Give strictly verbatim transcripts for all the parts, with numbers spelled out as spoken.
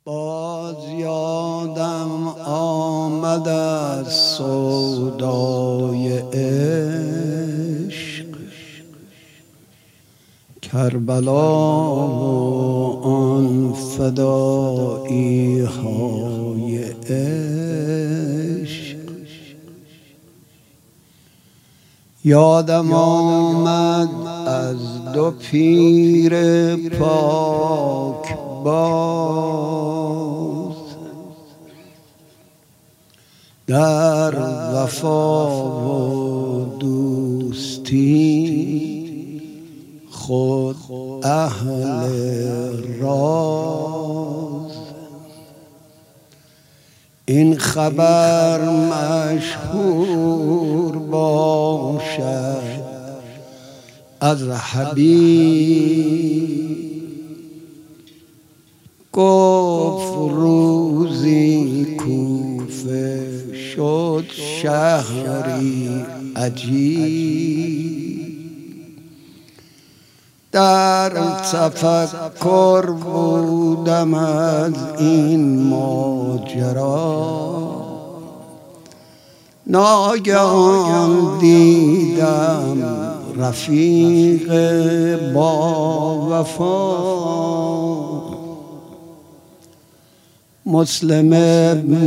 باز یادم آمد از سودای عشق، کربلا و آن فدایی های عشق. یادم آمد از دو پیر پاک باز، در وفا و دوستی خود اهل راز. این خبر مشهور باشد از حبیب، گفت روزی کوفه شد شهری عجیب. در تفکر بودم از این ماجرا، ناگهان دیدم رفیق با وفا، مسلم ابن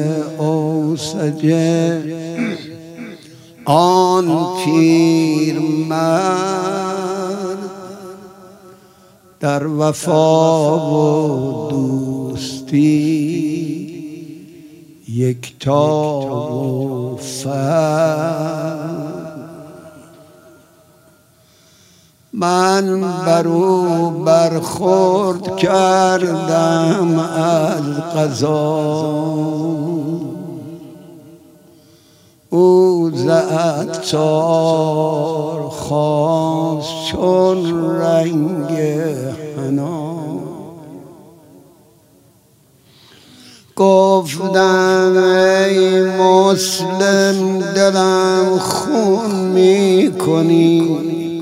اوسجه آن پیرمرد، در وفا و دوستی یکتا و فرد. من بر او برخورد کردم از قضا، او ز عطار خواست چون رنگ حنا. گفتم ای مسلم دلم خون می کنی،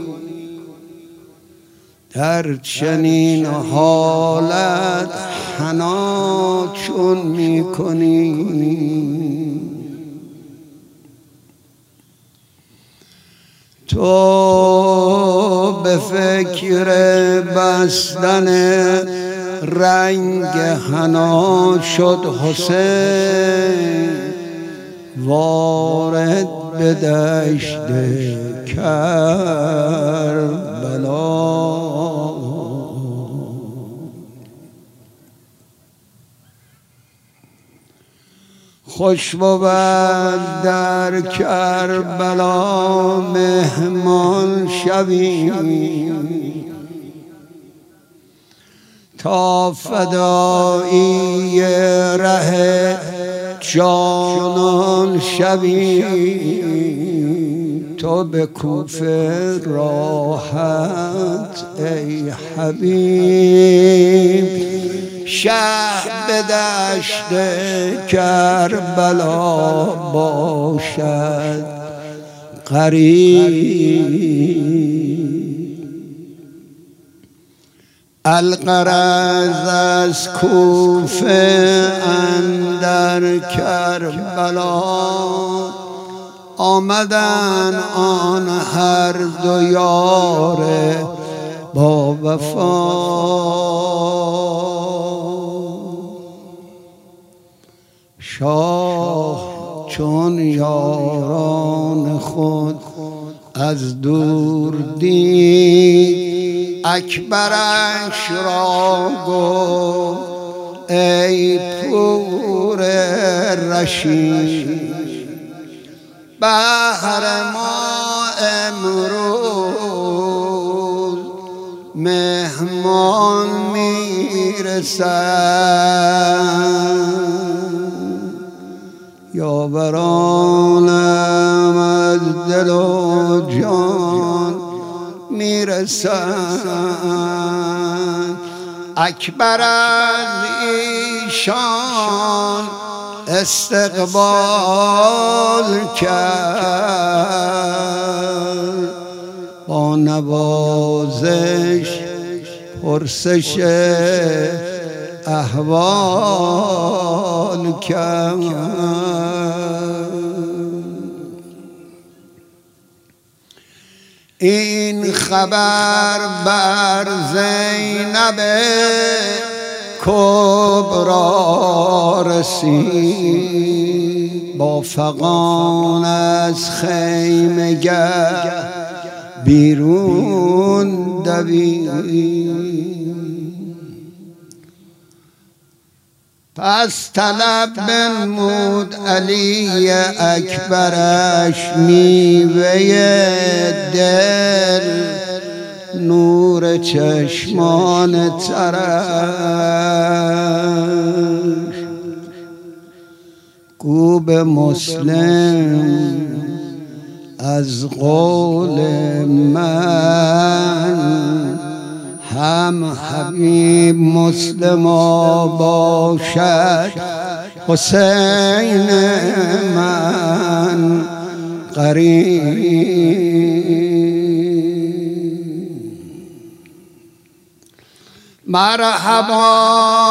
در چنین حالت حنا چون می کنی. تو به فکر بستن رنگ حنا شد حسین، وارد به دشت کربلا. خوش بود در کربلا مهمان شویم، تا فدایی ره جانان شویم. تو به کوفه راحت ای حبیب، شهر به دشت کربلا باشد قریب. الغرض از کوفه اندر کربلا، آمدن آن هر دو یار با وفا. شاه چون یاران خود از دور دید، اکبرش را گفت ای پور رشید، بهر ما امروز مهمان میرسد. یاورانم از دل و جان میرسند. اکبر از ایشان استقبال کرد، با نوازش پرسش احوال کرد. این خبر بر زینب کبرا رسید، با فغان از خیمه بیرون دوید. پس طلب بنمود علی اکبرش میوه دل، نور چشمان ترش. گو به مسلم از قول من، هم حبیب مسلما باشد حسین من قریب. مرحبا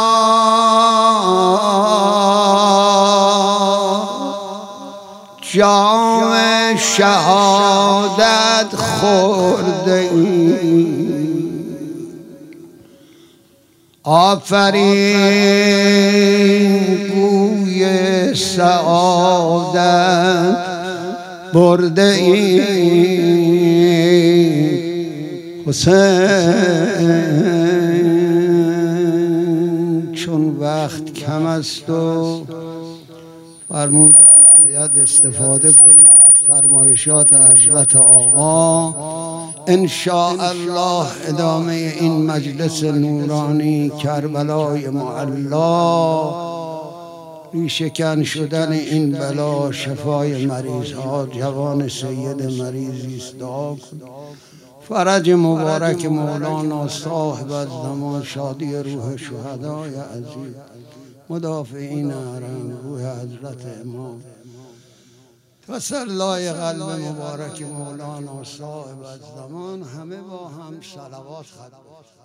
جام شهادت خورده ای، آفرین گوی سعادت برده ای. حسین چون وقت کم است و فرمودن باید استفاده کنیم از فرمایشات حضرت آقا. ان شاء الله ادامه این مجلس نورانی کربلای معلا، ریشه‌کن شدن این بلا، شفای مریض ها، جوان سید مریضی است دعا کن. فرج مبارک مولانا صاحب الزمان، شادی روح شهدای عزیز، مدافعین حرم، روح حضرت امام، تسلای قلب مبارک مولانا صاحب الزمان. همه با هم صلوات خواند.